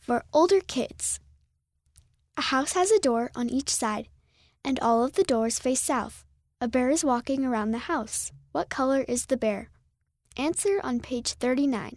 For older kids. A house has a door on each side, and all of the doors face south. A bear is walking around the house. What color is the bear? Answer on page 39.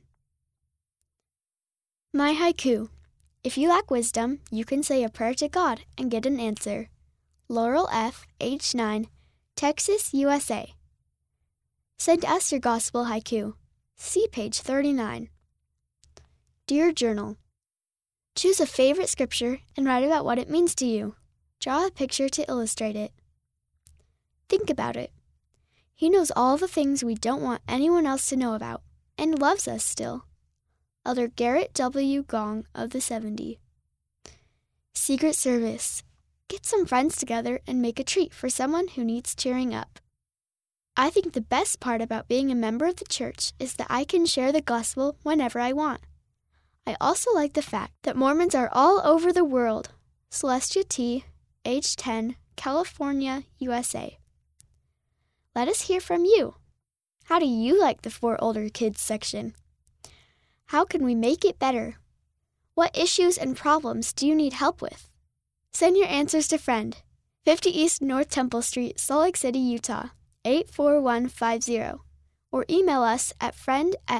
My haiku. If you lack wisdom, you can say a prayer to God and get an answer. Laurel F., age 9, Texas, USA. Send us your gospel haiku. See page 39. Dear Journal. Choose a favorite scripture and write about what it means to you. Draw a picture to illustrate it. Think about it. He knows all the things we don't want anyone else to know about, and loves us still. Elder Garrett W. Gong of the 70. Secret Service. Get some friends together and make a treat for someone who needs cheering up. I think the best part about being a member of the church is that I can share the gospel whenever I want. I also like the fact that Mormons are all over the world. Celestia T., age 10, California, USA. Let us hear from you. How do you like the For Older Kids section? How can we make it better? What issues and problems do you need help with? Send your answers to friend, 50 East North Temple Street, Salt Lake City, Utah, 84150, or email us at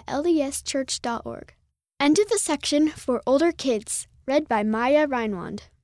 friend@ldeschurch.org. End of the section For Older Kids, read by Maya Reinwand.